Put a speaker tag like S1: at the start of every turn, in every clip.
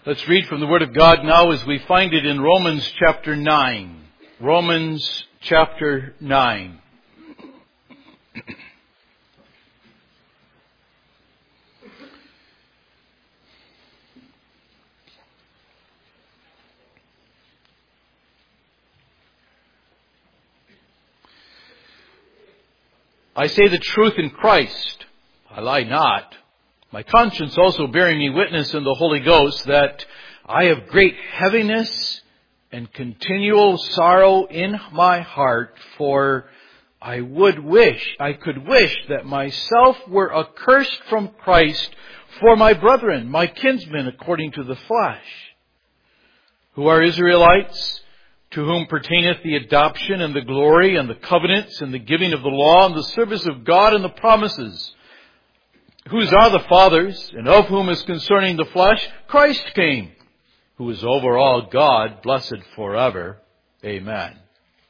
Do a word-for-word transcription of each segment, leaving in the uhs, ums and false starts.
S1: Let's read from the Word of God now as we find it in Romans chapter nine. Romans chapter nine. I say the truth in Christ. I lie not. My conscience also bearing me witness in the Holy Ghost that I have great heaviness and continual sorrow in my heart, for I would wish, I could wish that myself were accursed from Christ for my brethren, my kinsmen according to the flesh, who are Israelites, to whom pertaineth the adoption and the glory and the covenants and the giving of the law and the service of God and the promises, whose are the fathers, and of whom is concerning the flesh Christ came, who is over all God, blessed forever. Amen.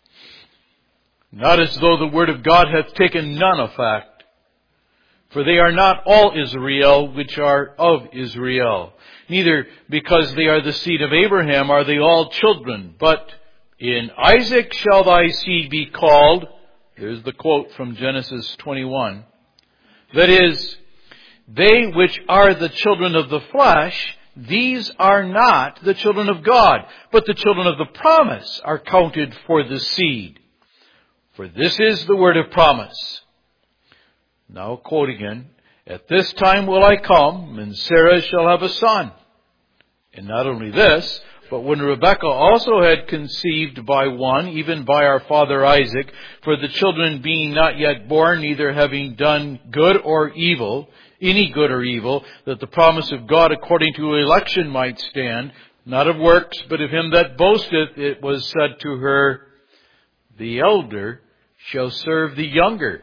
S1: Not as though the word of God hath taken none effect, for they are not all Israel which are of Israel. Neither because they are the seed of Abraham are they all children, but in Isaac shall thy seed be called. There's the quote from Genesis twenty-one. That is, they which are the children of the flesh, these are not the children of God, but the children of the promise are counted for the seed. For this is the word of promise. Now quote again. At this time will I come, and Sarah shall have a son. And not only this, but when Rebekah also had conceived by one, even by our father Isaac, for the children being not yet born, neither having done good or evil, any good or evil, that the promise of God according to election might stand, not of works, but of him that boasteth, it was said to her, the elder shall serve the younger.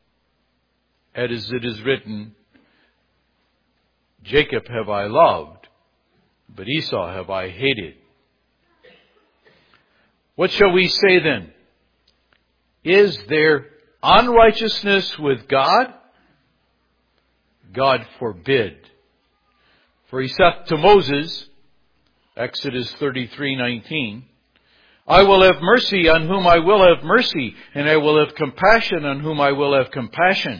S1: As it is written, Jacob have I loved, but Esau have I hated. What shall we say then? Is there unrighteousness with God? God forbid. For he saith to Moses, Exodus thirty-three nineteen, I will have mercy on whom I will have mercy, and I will have compassion on whom I will have compassion.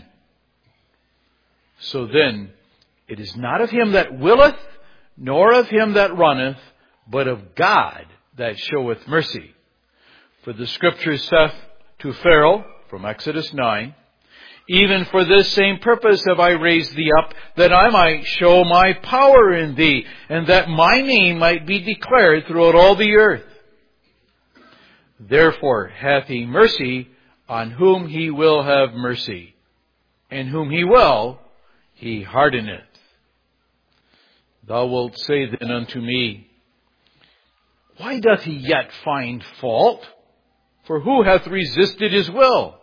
S1: So then, it is not of him that willeth, nor of him that runneth, but of God that showeth mercy. For the Scripture saith to Pharaoh, from Exodus nine, even for this same purpose have I raised thee up, that I might show my power in thee, and that my name might be declared throughout all the earth. Therefore hath he mercy on whom he will have mercy, and whom he will, he hardeneth. Thou wilt say then unto me, why doth he yet find fault? For who hath resisted his will?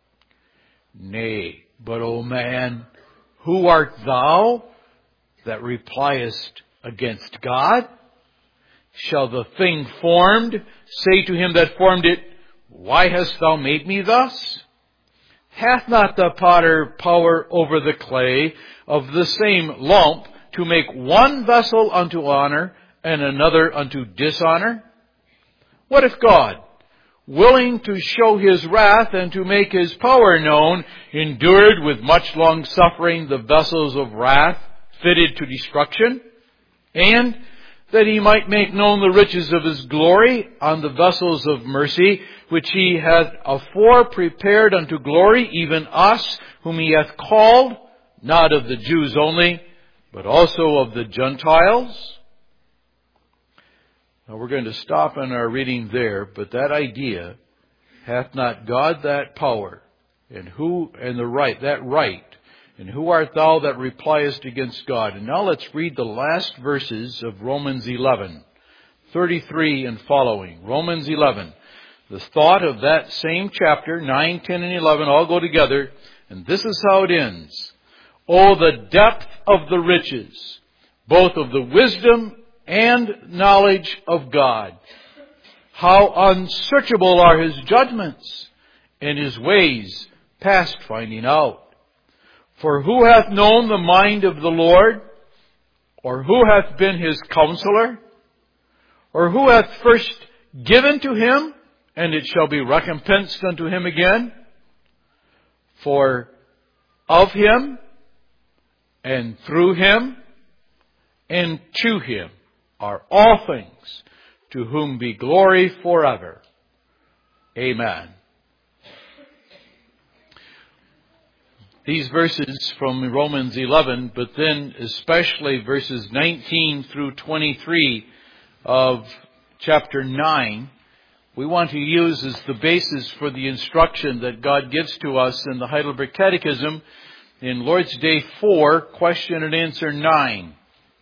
S1: Nay, but, O man, who art thou that repliest against God? Shall the thing formed say to him that formed it, why hast thou made me thus? Hath not the potter power over the clay of the same lump to make one vessel unto honor and another unto dishonor? What if God, willing to show his wrath and to make his power known, endured with much long suffering the vessels of wrath fitted to destruction, and that he might make known the riches of his glory on the vessels of mercy, which he hath afore prepared unto glory, even us, whom he hath called, not of the Jews only, but also of the Gentiles? Now we're going to stop in our reading there, but that idea, hath not God that power, and who, and the right, that right, and who art thou that repliest against God? And now let's read the last verses of Romans eleven, thirty-three and following. Romans eleven. The thought of that same chapter, nine, ten, and eleven all go together, and this is how it ends. Oh, the depth of the riches, both of the wisdom and knowledge of God. How unsearchable are his judgments, and his ways past finding out. For who hath known the mind of the Lord? Or who hath been his counselor? Or who hath first given to him, and it shall be recompensed unto him again? For of him, and through him, and to him are all things, to whom be glory forever. Amen. These verses from Romans eleven, but then especially verses nineteen through twenty-three of chapter nine, we want to use as the basis for the instruction that God gives to us in the Heidelberg Catechism in Lord's Day four, question and answer nine.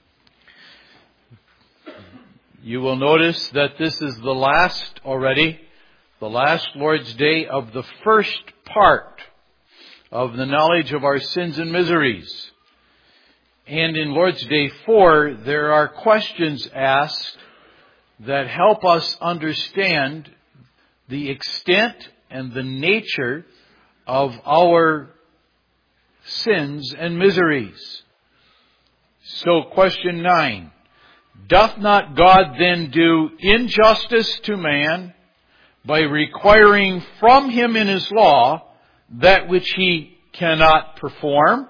S1: You will notice that this is the last already, the last Lord's Day of the first part of the knowledge of our sins and miseries. And in Lord's Day four, there are questions asked that help us understand the extent and the nature of our sins and miseries. So question nine. Doth not God then do injustice to man by requiring from him in his law that which he cannot perform?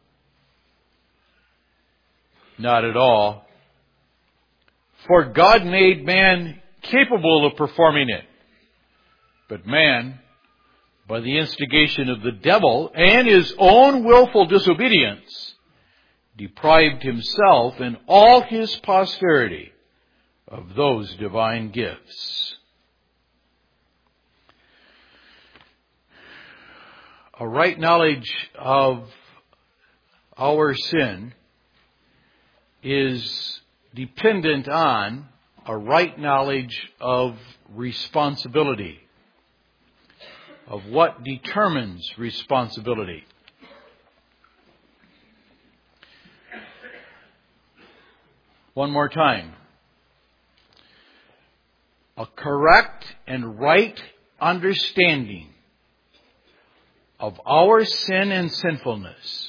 S1: Not at all. For God made man capable of performing it. But man, by the instigation of the devil and his own willful disobedience, deprived himself and all his posterity of those divine gifts. A right knowledge of our sin is dependent on a right knowledge of responsibility, of what determines responsibility. One more time. A correct and right understanding of our sin and sinfulness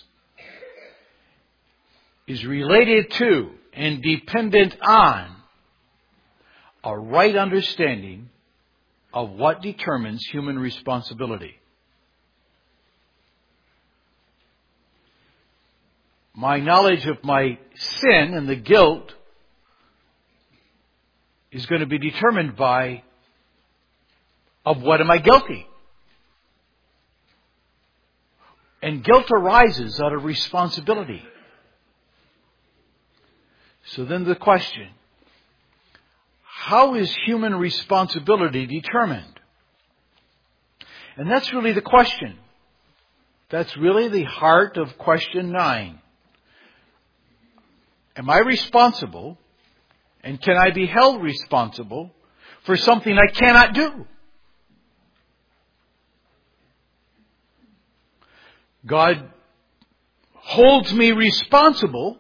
S1: is related to and dependent on a right understanding of what determines human responsibility. My knowledge of my sin and the guilt is going to be determined by of what am I guilty? And guilt arises out of responsibility. So then the question, how is human responsibility determined? And that's really the question. That's really the heart of question nine. Am I responsible, and can I be held responsible for something I cannot do? God holds me responsible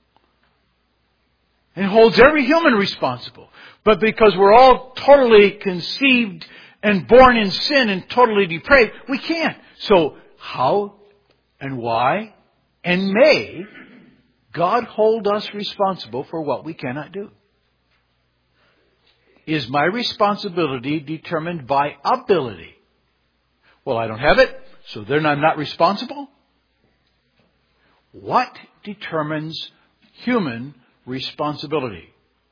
S1: and holds every human responsible. But because we're all totally conceived and born in sin and totally depraved, we can't. So how and why and may God hold us responsible for what we cannot do? Is my responsibility determined by ability? Well, I don't have it, so then I'm not responsible? What determines human responsibility?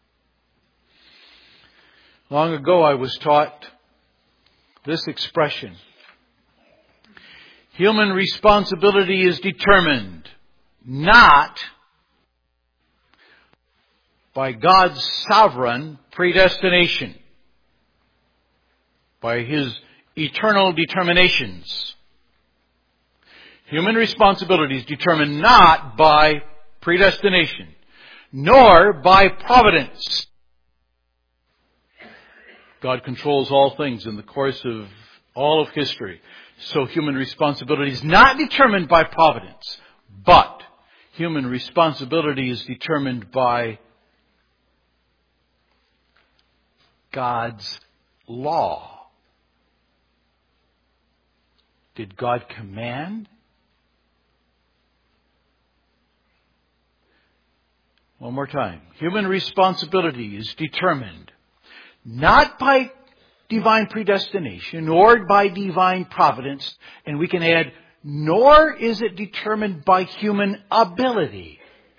S1: Long ago I was taught this expression. Human responsibility is determined not by God's sovereign predestination, by His eternal determinations. Human responsibility is determined not by predestination, nor by providence. God controls all things in the course of all of history. So human responsibility is not determined by providence, but human responsibility is determined by God's law. Did God command? One more time. Human responsibility is determined not by divine predestination or by divine providence, and we can add, nor is it determined by human ability.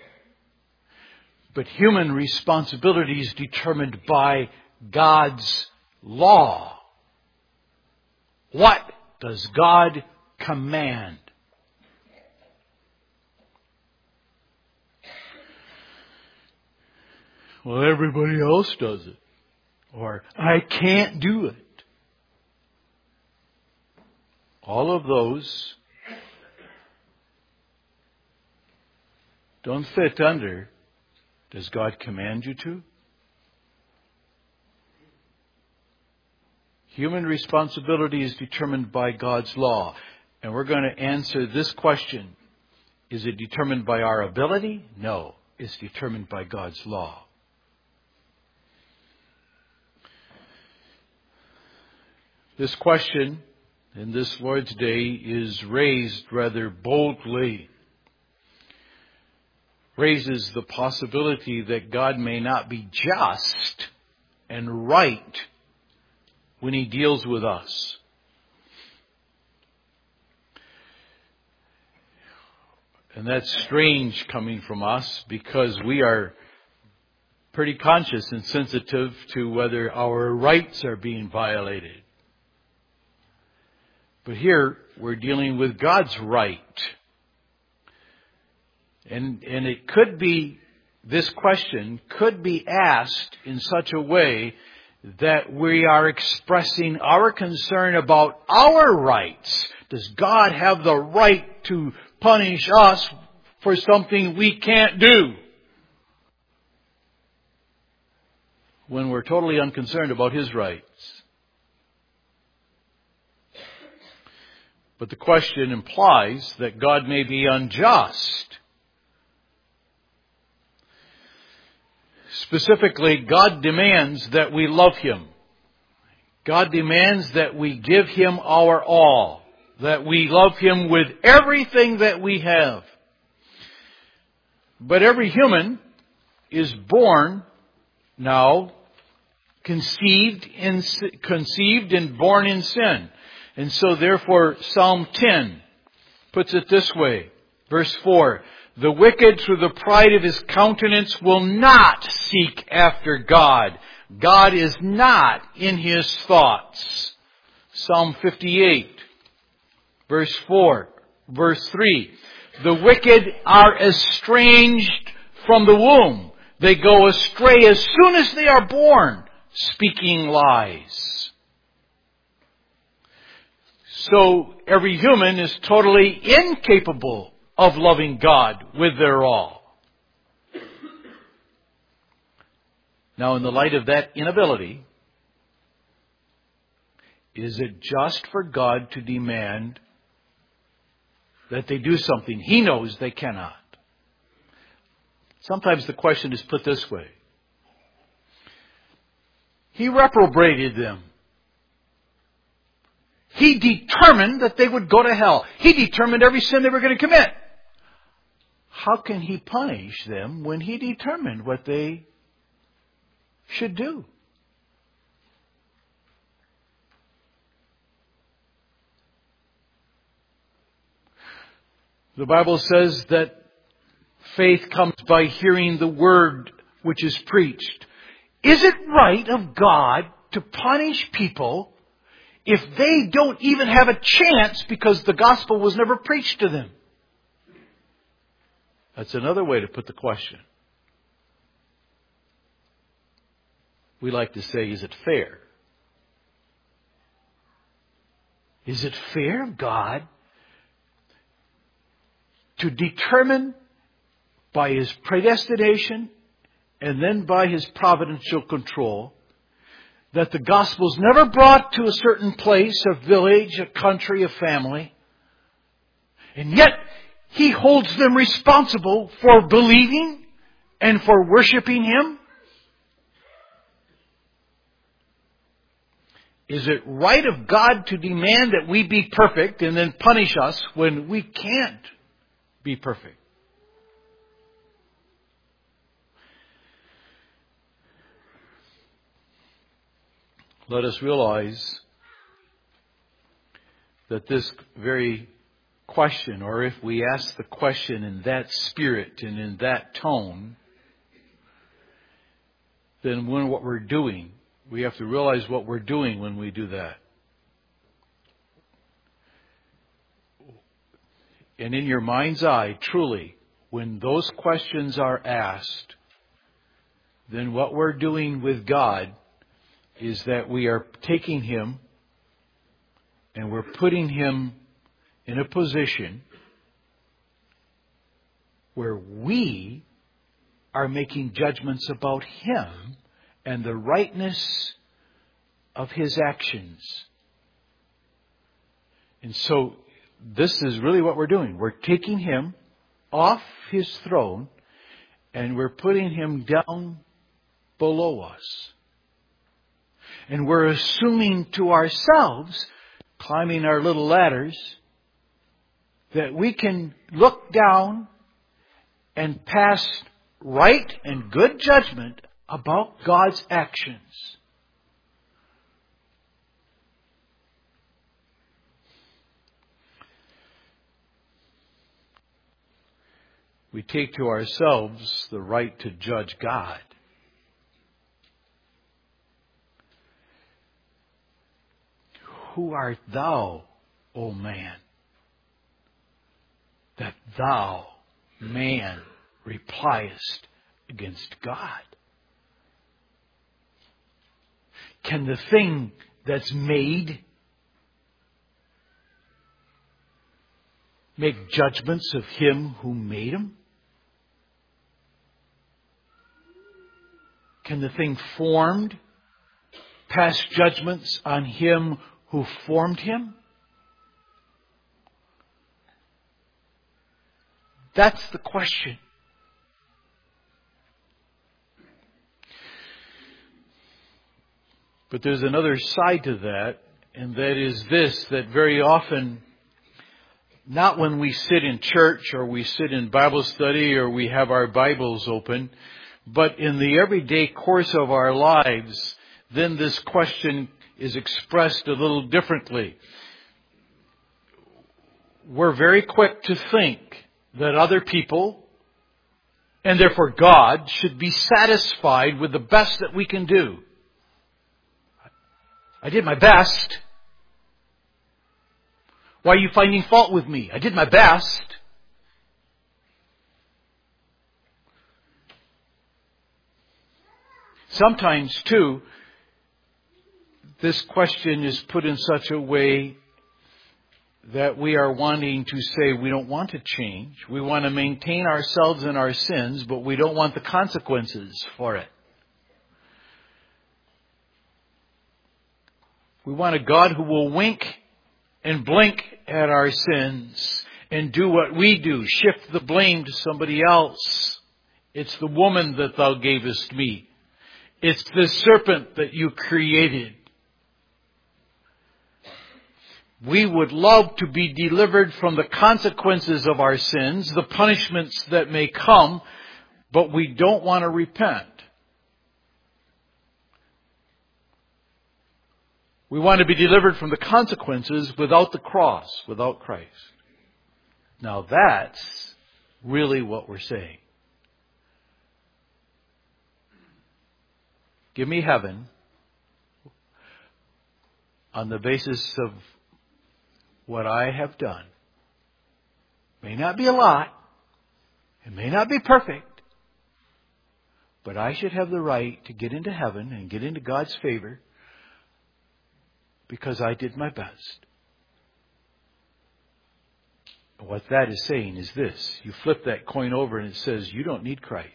S1: But human responsibility is determined by God's law. What does God command? Well, everybody else does it. Or, I can't do it. All of those don't fit under, does God command you to? Human responsibility is determined by God's law. And we're going to answer this question. Is it determined by our ability? No. It's determined by God's law. This question in this Lord's Day is raised rather boldly. Raises the possibility that God may not be just and right when He deals with us. And that's strange coming from us because we are pretty conscious and sensitive to whether our rights are being violated. But here, we're dealing with God's right. And, and it could be, this question could be asked in such a way that we are expressing our concern about our rights. Does God have the right to punish us for something we can't do? When we're totally unconcerned about His rights. But the question implies that God may be unjust. Specifically, God demands that we love Him. God demands that we give Him our all. That we love Him with everything that we have. But every human is born now, conceived in, conceived and born in sin. And so therefore, Psalm ten puts it this way. Verse four. The wicked through the pride of his countenance will not seek after God. God is not in his thoughts. Psalm fifty-eight. Verse four. Verse three. The wicked are estranged from the womb. They go astray as soon as they are born, speaking lies. So every human is totally incapable of loving God with their all. Now, in the light of that inability, is it just for God to demand that they do something He knows they cannot? Sometimes the question is put this way. He reprobated them. He determined that they would go to hell. He determined every sin they were going to commit. How can He punish them when He determined what they should do? The Bible says that faith comes by hearing the word which is preached. Is it right of God to punish people if they don't even have a chance because the gospel was never preached to them? That's another way to put the question. We like to say, is it fair? Is it fair of God to determine by His predestination and then by His providential control that the gospel is never brought to a certain place, a village, a country, a family, and yet He holds them responsible for believing and for worshiping Him? Is it right of God to demand that we be perfect and then punish us when we can't be perfect? let us realize that this very question, or if we ask the question in that spirit and in that tone, then when what we're doing, we have to realize what we're doing when we do that. And in your mind's eye, truly, when those questions are asked, then what we're doing with God is that we are taking Him and we're putting Him in a position where we are making judgments about Him and the rightness of His actions. And so this is really what we're doing. We're taking Him off His throne and we're putting Him down below us. And we're assuming to ourselves, climbing our little ladders, that we can look down and pass right and good judgment about God's actions. We take to ourselves the right to judge God. Who art thou, O man, that thou, man, repliest against God? Can the thing that's made make judgments of Him who made him? Can the thing formed pass judgments on Him who formed him? That's the question. But there's another side to that, and that is this, that very often, not when we sit in church or we sit in Bible study or we have our Bibles open, but in the everyday course of our lives, then this question is expressed a little differently. We're very quick to think that other people, and therefore God, should be satisfied with the best that we can do. I did my best. Why are you finding fault with me? I did my best. Sometimes, too, this question is put in such a way that we are wanting to say we don't want to change. We want to maintain ourselves in our sins, but we don't want the consequences for it. We want a God who will wink and blink at our sins and do what we do, shift the blame to somebody else. It's the woman that thou gavest me. It's the serpent that you created. We would love to be delivered from the consequences of our sins, the punishments that may come, but we don't want to repent. We want to be delivered from the consequences without the cross, without Christ. Now that's really what we're saying. Give me heaven on the basis of what I have done. May not be a lot. It may not be perfect. But I should have the right to get into heaven and get into God's favor because I did my best. And what that is saying is this. You flip that coin over and it says, you don't need Christ.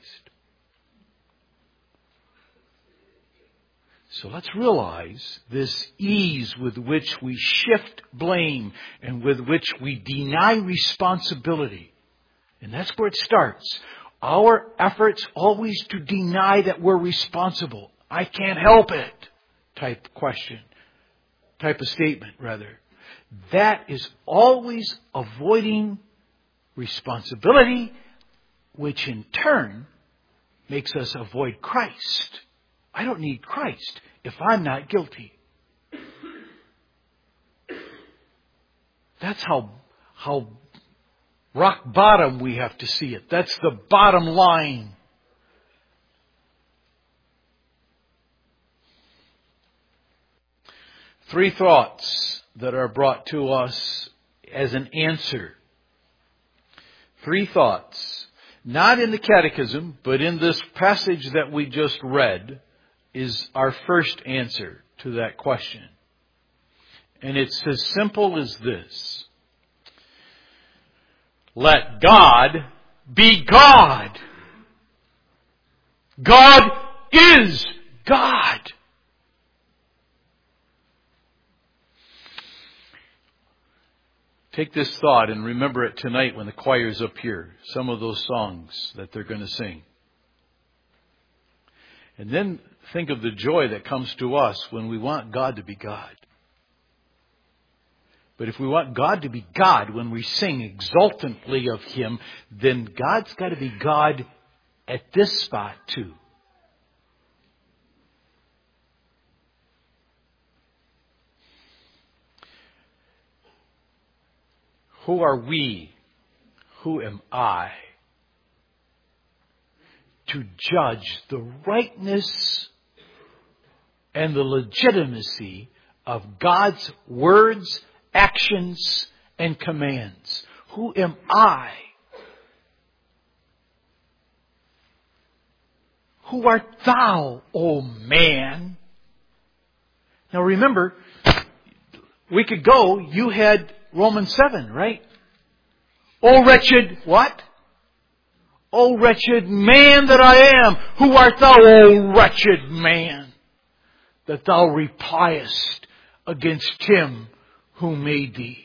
S1: So let's realize this ease with which we shift blame and with which we deny responsibility. And that's where it starts. Our efforts always to deny that we're responsible. I can't help it type question, type of statement rather. That is always avoiding responsibility, which in turn makes us avoid Christ. I don't need Christ if I'm not guilty. That's how, how rock bottom we have to see it. That's the bottom line. Three thoughts that are brought to us as an answer. Three thoughts. Not in the catechism, but in this passage that we just read is our first answer to that question. And it's as simple as this. Let God be God. God is God. Take this thought and remember it tonight when the choir's up here. Some of those songs that they're going to sing. And then think of the joy that comes to us when we want God to be God. But if we want God to be God when we sing exultantly of Him, then God's got to be God at this spot too. Who are we? Who am I to judge the rightness and the legitimacy of God's words, actions, and commands? Who am I? Who art thou, O man? Now remember, a week ago you had Romans seven, right? O wretched, what? O wretched man that I am. Who art thou, O wretched man, that thou repliest against him who made thee?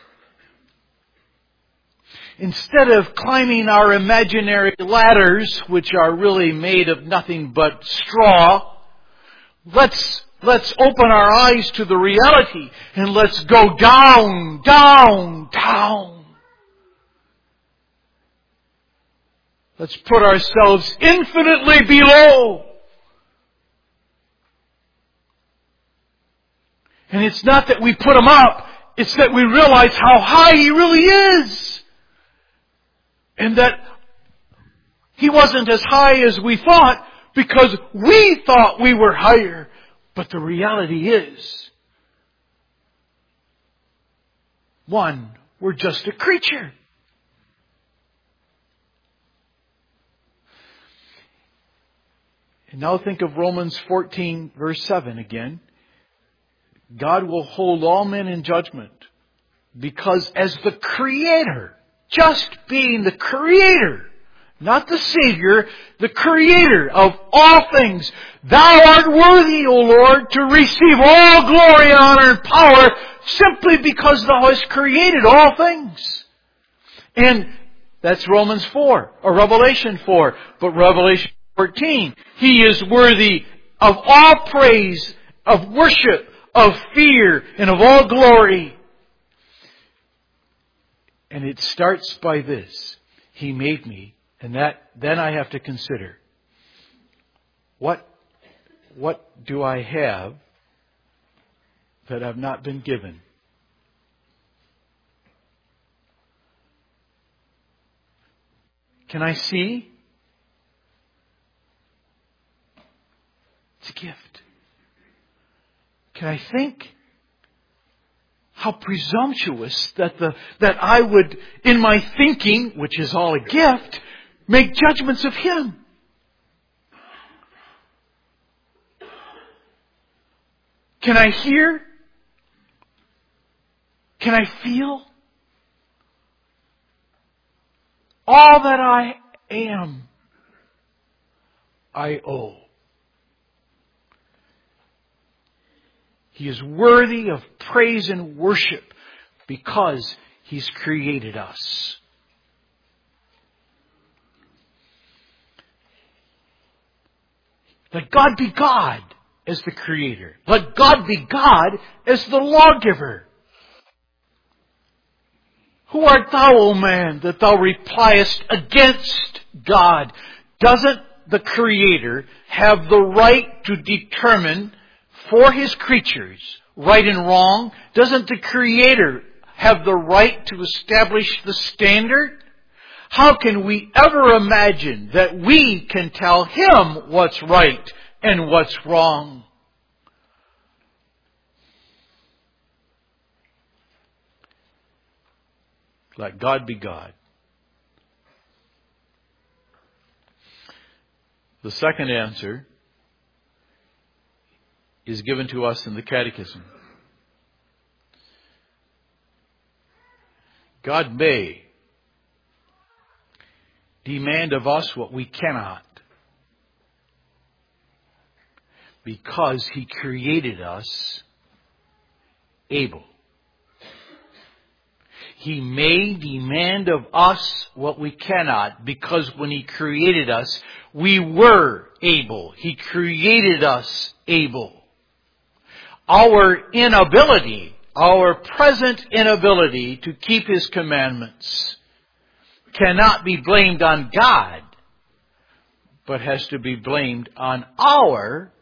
S1: Instead of climbing our imaginary ladders, which are really made of nothing but straw, let's Let's open our eyes to the reality and let's go down, down, down. Let's put ourselves infinitely below. And it's not that we put Him up, it's that we realize how high He really is. And that He wasn't as high as we thought because we thought we were higher. But the reality is, one, we're just a creature. And now think of Romans fourteen, verse seven again. God will hold all men in judgment because as the Creator, just being the Creator, not the Savior, the Creator of all things. Thou art worthy, O Lord, to receive all glory, honor, and power simply because Thou hast created all things. And that's Romans four, or Revelation four. But Revelation fourteen, He is worthy of all praise, of worship, of fear, and of all glory. And it starts by this. He made me. And that, then I have to consider, what, what do I have that I've not been given? Can I see? It's a gift. Can I think? How presumptuous that the, that I would, in my thinking, which is all a gift, make judgments of Him. Can I hear? Can I feel? All that I am, I owe. He is worthy of praise and worship because He's created us. Let God be God as the Creator. Let God be God as the lawgiver. Who art thou, O man, that thou repliest against God? Doesn't the Creator have the right to determine for His creatures right and wrong? Doesn't the Creator have the right to establish the standard? How can we ever imagine that we can tell Him what's right and what's wrong? Let God be God. The second answer is given to us in the Catechism. God may demand of us what we cannot, because He created us able. He may demand of us what we cannot, because when He created us, we were able. He created us able. Our inability, our present inability to keep His commandments cannot be blamed on God, but has to be blamed on our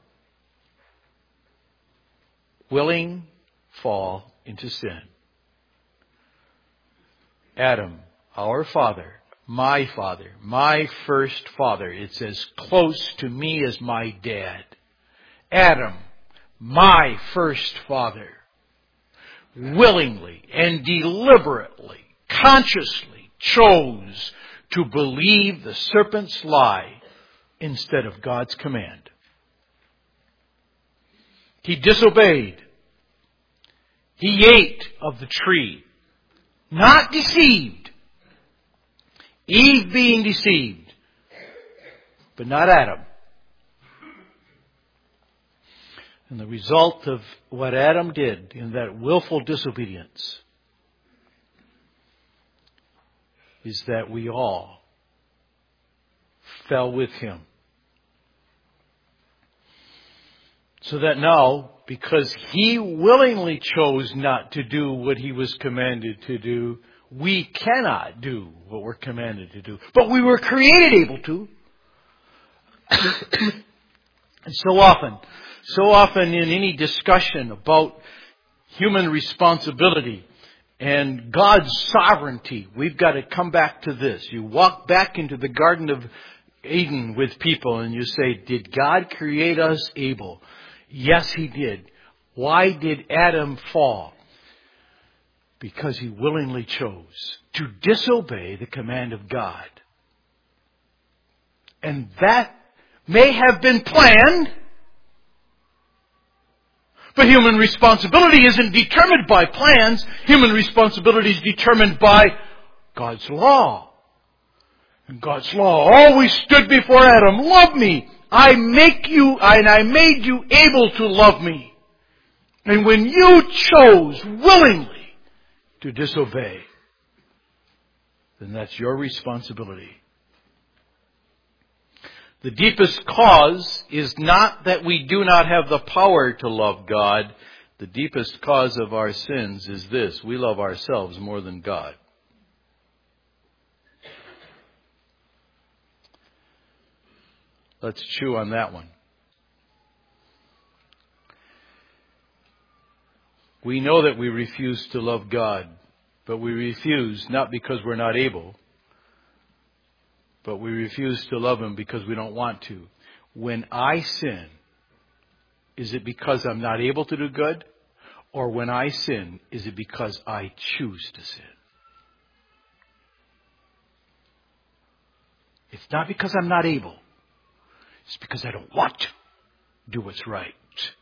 S1: willing fall into sin. Adam, our father, my father, my first father. It's as close to me as my dad. Adam, my first father, willingly and deliberately, consciously chose to believe the serpent's lie instead of God's command. He disobeyed. He ate of the tree. Not deceived. Eve being deceived. But not Adam. And the result of what Adam did in that willful disobedience is that we all fell with him. So that now, because he willingly chose not to do what he was commanded to do, we cannot do what we're commanded to do. But we were created able to. And so often, so often in any discussion about human responsibility and God's sovereignty, we've got to come back to this. You walk back into the Garden of Eden with people and you say, did God create us able? Yes, He did. Why did Adam fall? Because he willingly chose to disobey the command of God. And that may have been planned, but human responsibility isn't determined by plans. Human responsibility is determined by God's law. And God's law always stood before Adam. Love me. I make you, and I made you able to love me. And when you chose willingly to disobey, then that's your responsibility. The deepest cause is not that we do not have the power to love God. The deepest cause of our sins is this: we love ourselves more than God. Let's chew on that one. We know that we refuse to love God, but we refuse not because we're not able, but we refuse to love Him because we don't want to. When I sin, is it because I'm not able to do good? Or when I sin, is it because I choose to sin? It's not because I'm not able. It's because I don't want to do what's right.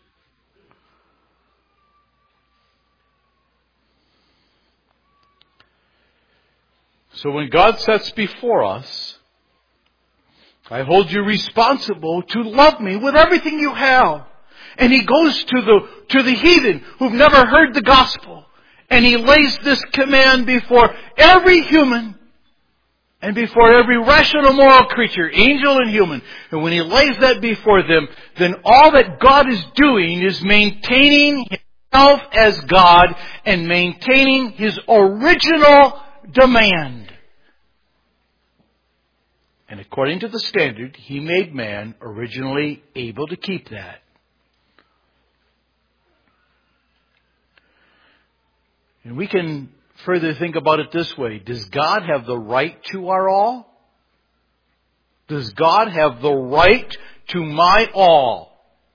S1: So when God sets before us, I hold you responsible to love me with everything you have. And He goes to the, to the heathen who've never heard the gospel. And He lays this command before every human and before every rational moral creature, angel and human. And when He lays that before them, then all that God is doing is maintaining Himself as God and maintaining His original demand. And according to the standard, He made man originally able to keep that. And we can further think about it this way. Does God have the right to our all? Does God have the right to my all?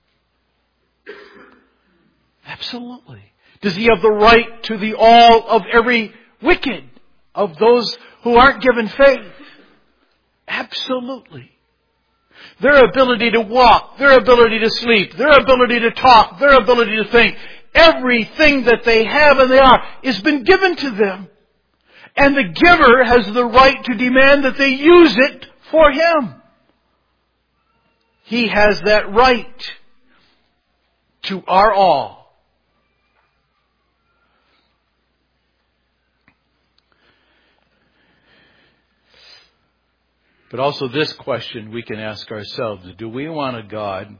S1: Absolutely. Does He have the right to the all of every wicked, of those who aren't given faith? Absolutely. Their ability to walk, their ability to sleep, their ability to talk, their ability to think, everything that they have and they are has been given to them. And the giver has the right to demand that they use it for Him. He has that right to our all. But also this question we can ask ourselves: do we want a God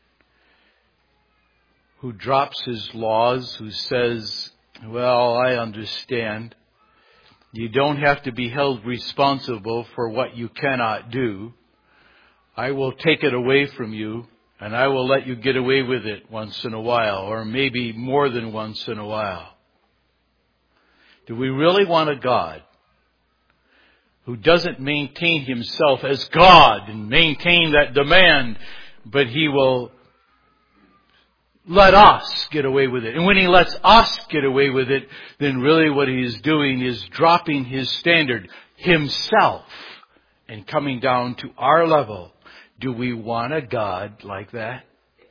S1: who drops His laws, who says, well, I understand, you don't have to be held responsible for what you cannot do. I will take it away from you, and I will let you get away with it once in a while, or maybe more than once in a while. Do we really want a God who doesn't maintain Himself as God and maintain that demand, but He will let us get away with it? And when He lets us get away with it, then really what He is doing is dropping His standard Himself and coming down to our level. Do we want a God like that?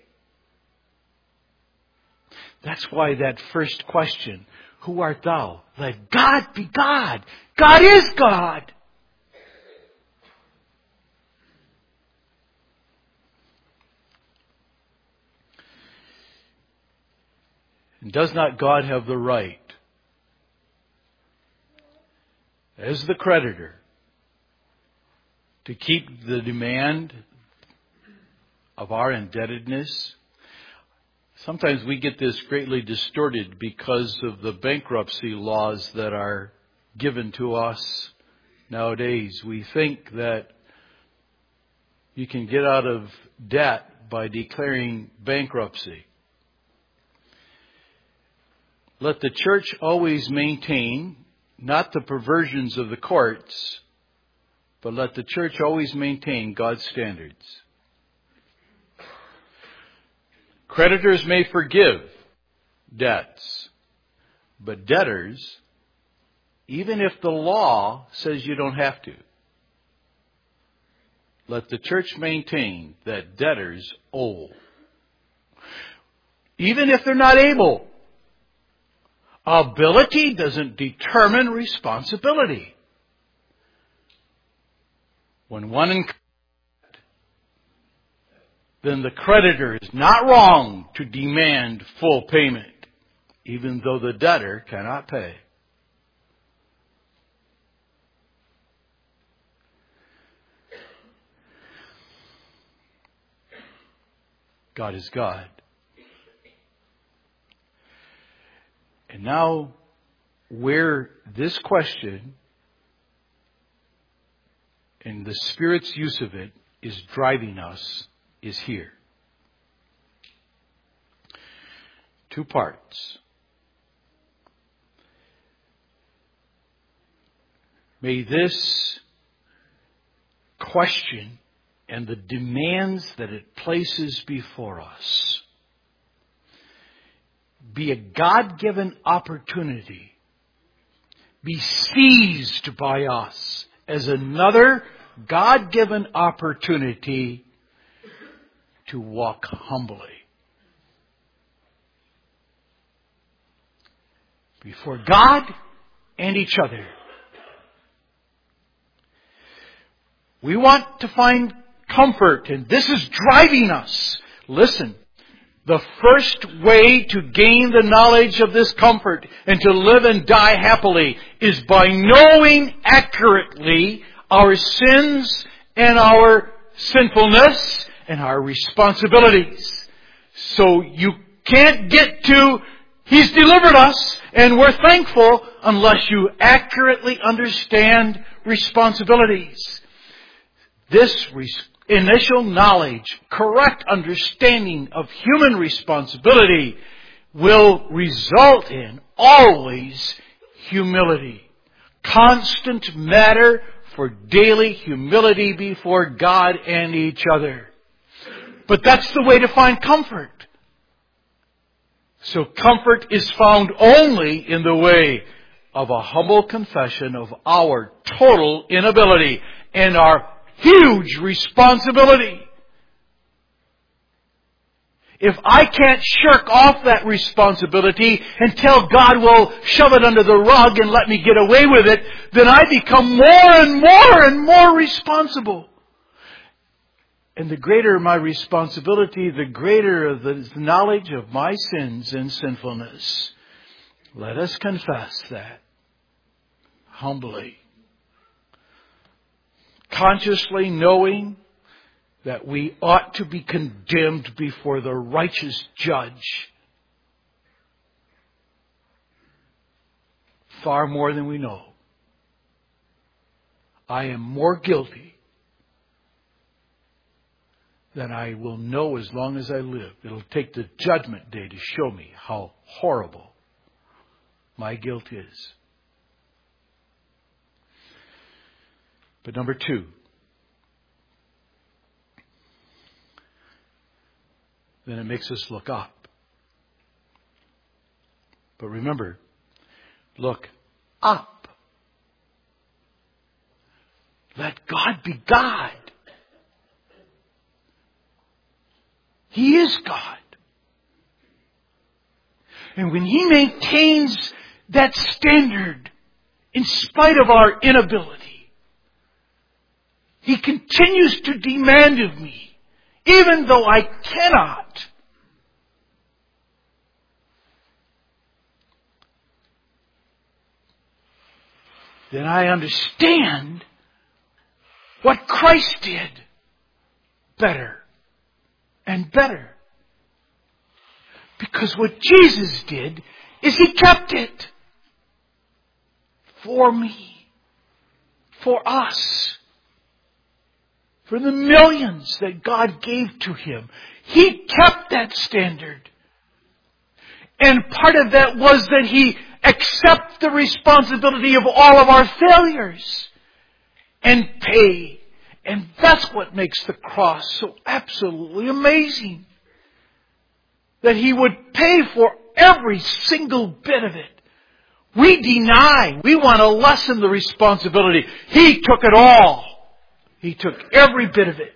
S1: That's why that first question, who art thou? Let God be God. God is God. And does not God have the right, as the creditor, to keep the demand of our indebtedness? Sometimes we get this greatly distorted because of the bankruptcy laws that are given to us nowadays. We think that you can get out of debt by declaring bankruptcy. Let the church always maintain not the perversions of the courts, but let the church always maintain God's standards. Creditors may forgive debts, but debtors, even if the law says you don't have to, let the church maintain that debtors owe. Even if they're not able. Ability doesn't determine responsibility. When one incurs, then the creditor is not wrong to demand full payment, even though the debtor cannot pay. God is God. And now, where this question and the Spirit's use of it is driving us is here. Two parts. May this question and the demands that it places before us be a God-given opportunity, be seized by us as another God-given opportunity to walk humbly before God and each other. We want to find comfort, and this is driving us. Listen. The first way to gain the knowledge of this comfort and to live and die happily is by knowing accurately our sins and our sinfulness and our responsibilities. So you can't get to, He's delivered us and we're thankful unless you accurately understand responsibilities. This responsibility, initial knowledge, correct understanding of human responsibility will result in always humility. Constant matter for daily humility before God and each other. But that's the way to find comfort. So comfort is found only in the way of a humble confession of our total inability and our huge responsibility. If I can't shirk off that responsibility until God will shove it under the rug and let me get away with it, then I become more and more and more responsible. And the greater my responsibility, the greater the knowledge of my sins and sinfulness. Let us confess that humbly. Consciously knowing that we ought to be condemned before the righteous judge far more than we know. I am more guilty than I will know as long as I live. It'll take the judgment day to show me how horrible my guilt is. But number two, then it makes us look up. But remember, look up. Let God be God. He is God. And when He maintains that standard in spite of our inability, He continues to demand of me, even though I cannot. Then I understand what Christ did better and better. Because what Jesus did is He kept it for me, for us. For the millions that God gave to Him. He kept that standard. And part of that was that He accepted the responsibility of all of our failures and pay. And that's what makes the cross so absolutely amazing. That He would pay for every single bit of it. We deny. We want to lessen the responsibility. He took it all. He took every bit of it.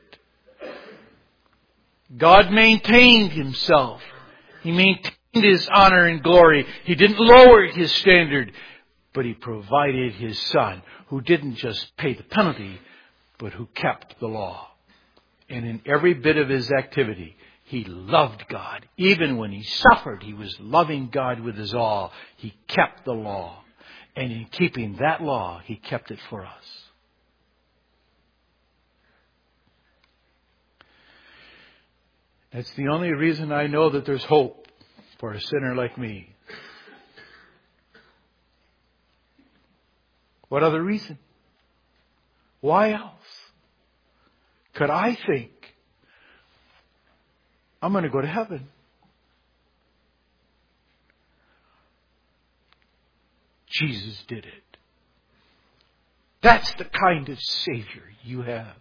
S1: God maintained Himself. He maintained His honor and glory. He didn't lower His standard, but He provided His Son, who didn't just pay the penalty, but who kept the law. And in every bit of His activity, He loved God. Even when He suffered, He was loving God with His all. He kept the law. And in keeping that law, He kept it for us. That's the only reason I know that there's hope for a sinner like me. What other reason? Why else could I think I'm going to go to heaven? Jesus did it. That's the kind of Savior you have.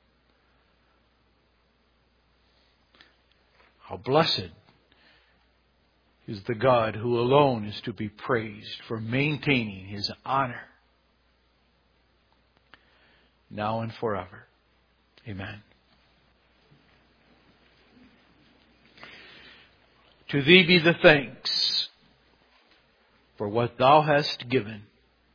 S1: How blessed is the God who alone is to be praised for maintaining His honor now and forever. Amen. To Thee be the thanks for what Thou hast given.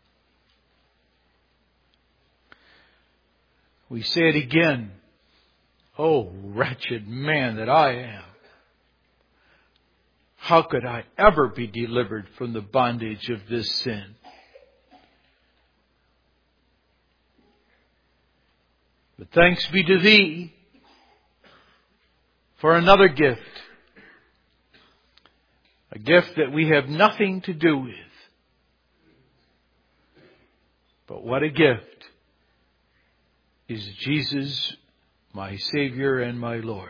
S1: We say it again. Oh, wretched man that I am. How could I ever be delivered from the bondage of this sin? But thanks be to Thee for another gift. A gift that we have nothing to do with. But what a gift is Jesus, my Savior and my Lord.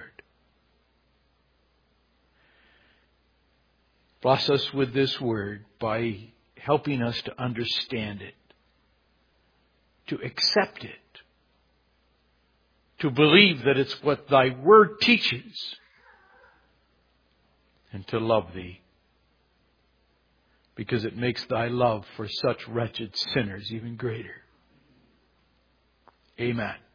S1: Bless us with this word by helping us to understand it, to accept it, to believe that it's what Thy Word teaches, and to love Thee, because it makes Thy love for such wretched sinners even greater. Amen.